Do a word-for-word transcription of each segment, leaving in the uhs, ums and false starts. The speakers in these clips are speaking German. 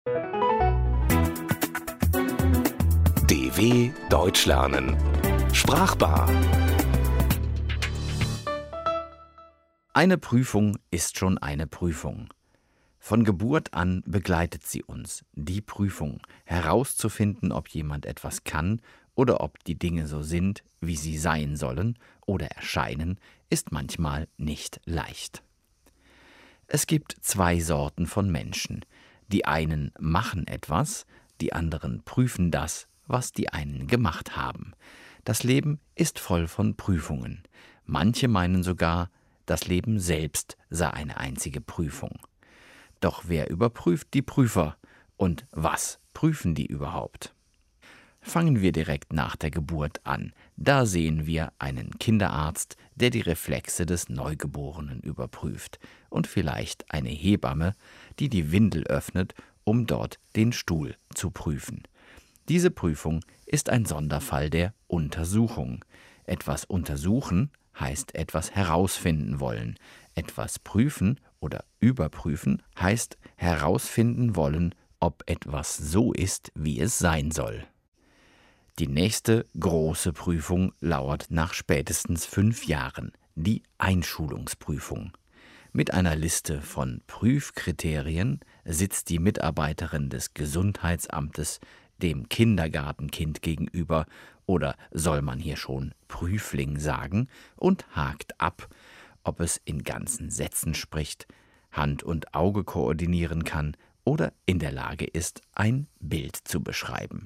D W Deutsch lernen. Sprachbar. Eine Prüfung ist schon eine Prüfung. Von Geburt an begleitet sie uns, die Prüfung, herauszufinden, ob jemand etwas kann oder ob die Dinge so sind, wie sie sein sollen oder erscheinen, ist manchmal nicht leicht. Es gibt zwei Sorten von Menschen. Die einen machen etwas, die anderen prüfen das, was die einen gemacht haben. Das Leben ist voll von Prüfungen. Manche meinen sogar, das Leben selbst sei eine einzige Prüfung. Doch wer überprüft die Prüfer? Und was prüfen die überhaupt? Fangen wir direkt nach der Geburt an. Da sehen wir einen Kinderarzt, der die Reflexe des Neugeborenen überprüft, und vielleicht eine Hebamme, die die Windel öffnet, um dort den Stuhl zu prüfen. Diese Prüfung ist ein Sonderfall der Untersuchung. Etwas untersuchen heißt etwas herausfinden wollen. Etwas prüfen oder überprüfen heißt herausfinden wollen, ob etwas so ist, wie es sein soll. Die nächste große Prüfung lauert nach spätestens fünf Jahren, die Einschulungsprüfung. Mit einer Liste von Prüfkriterien sitzt die Mitarbeiterin des Gesundheitsamtes dem Kindergartenkind gegenüber, oder soll man hier schon Prüfling sagen, und hakt ab, ob es in ganzen Sätzen spricht, Hand und Auge koordinieren kann oder in der Lage ist, ein Bild zu beschreiben.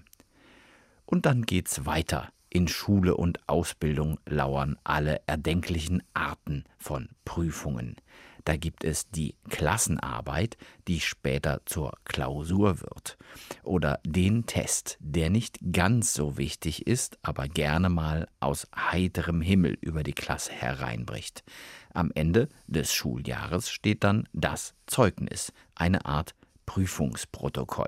Und dann geht's weiter. In Schule und Ausbildung lauern alle erdenklichen Arten von Prüfungen. Da gibt es die Klassenarbeit, die später zur Klausur wird. Oder den Test, der nicht ganz so wichtig ist, aber gerne mal aus heiterem Himmel über die Klasse hereinbricht. Am Ende des Schuljahres steht dann das Zeugnis, eine Art Prüfungsprotokoll.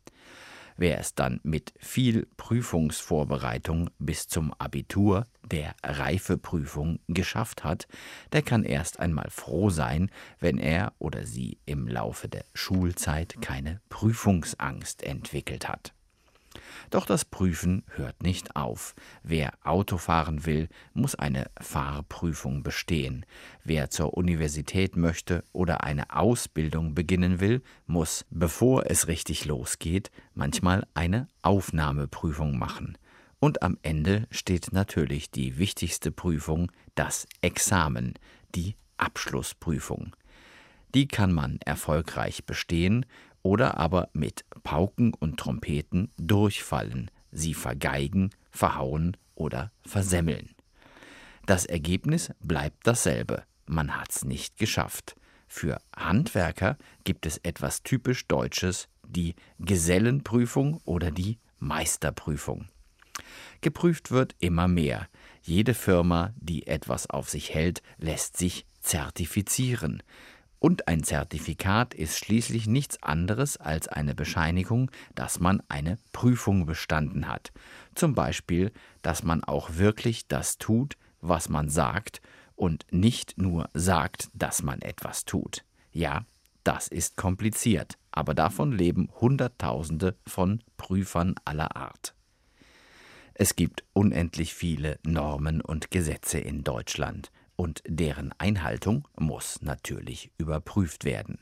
Wer es dann mit viel Prüfungsvorbereitung bis zum Abitur, der Reifeprüfung, geschafft hat, der kann erst einmal froh sein, wenn er oder sie im Laufe der Schulzeit keine Prüfungsangst entwickelt hat. Doch das Prüfen hört nicht auf. Wer Auto fahren will, muss eine Fahrprüfung bestehen. Wer zur Universität möchte oder eine Ausbildung beginnen will, muss, bevor es richtig losgeht, manchmal eine Aufnahmeprüfung machen. Und am Ende steht natürlich die wichtigste Prüfung, das Examen, die Abschlussprüfung. Die kann man erfolgreich bestehen oder aber mit Pauken und Trompeten durchfallen, sie vergeigen, verhauen oder versemmeln. Das Ergebnis bleibt dasselbe, man hat's nicht geschafft. Für Handwerker gibt es etwas typisch Deutsches, die Gesellenprüfung oder die Meisterprüfung. Geprüft wird immer mehr. Jede Firma, die etwas auf sich hält, lässt sich zertifizieren. Und ein Zertifikat ist schließlich nichts anderes als eine Bescheinigung, dass man eine Prüfung bestanden hat. Zum Beispiel, dass man auch wirklich das tut, was man sagt und nicht nur sagt, dass man etwas tut. Ja, das ist kompliziert, aber davon leben Hunderttausende von Prüfern aller Art. Es gibt unendlich viele Normen und Gesetze in Deutschland. Und deren Einhaltung muss natürlich überprüft werden.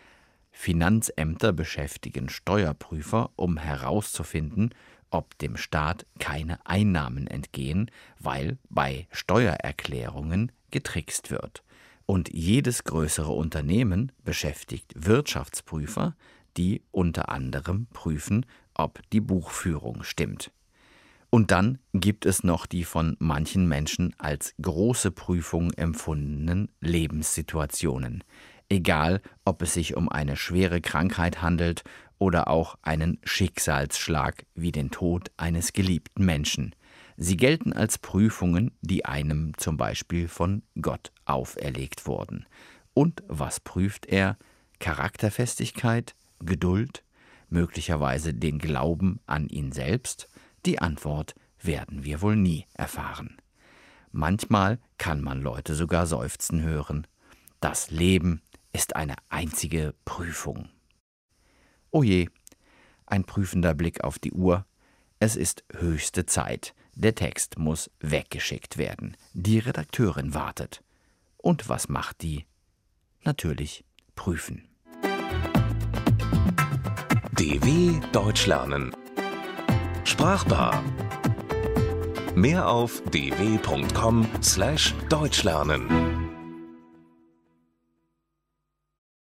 Finanzämter beschäftigen Steuerprüfer, um herauszufinden, ob dem Staat keine Einnahmen entgehen, weil bei Steuererklärungen getrickst wird. Und jedes größere Unternehmen beschäftigt Wirtschaftsprüfer, die unter anderem prüfen, ob die Buchführung stimmt. Und dann gibt es noch die von manchen Menschen als große Prüfung empfundenen Lebenssituationen. Egal, ob es sich um eine schwere Krankheit handelt oder auch einen Schicksalsschlag wie den Tod eines geliebten Menschen. Sie gelten als Prüfungen, die einem zum Beispiel von Gott auferlegt wurden. Und was prüft er? Charakterfestigkeit, Geduld, möglicherweise den Glauben an ihn selbst? Die Antwort werden wir wohl nie erfahren. Manchmal kann man Leute sogar seufzen hören. Das Leben ist eine einzige Prüfung. O je, Ein prüfender Blick auf die Uhr. Es ist höchste Zeit. Der Text muss weggeschickt werden. Die Redakteurin wartet. Und was macht die? Natürlich prüfen. D W Deutsch lernen. Sprachbar. Mehr auf d w punkt com slash deutsch lernen.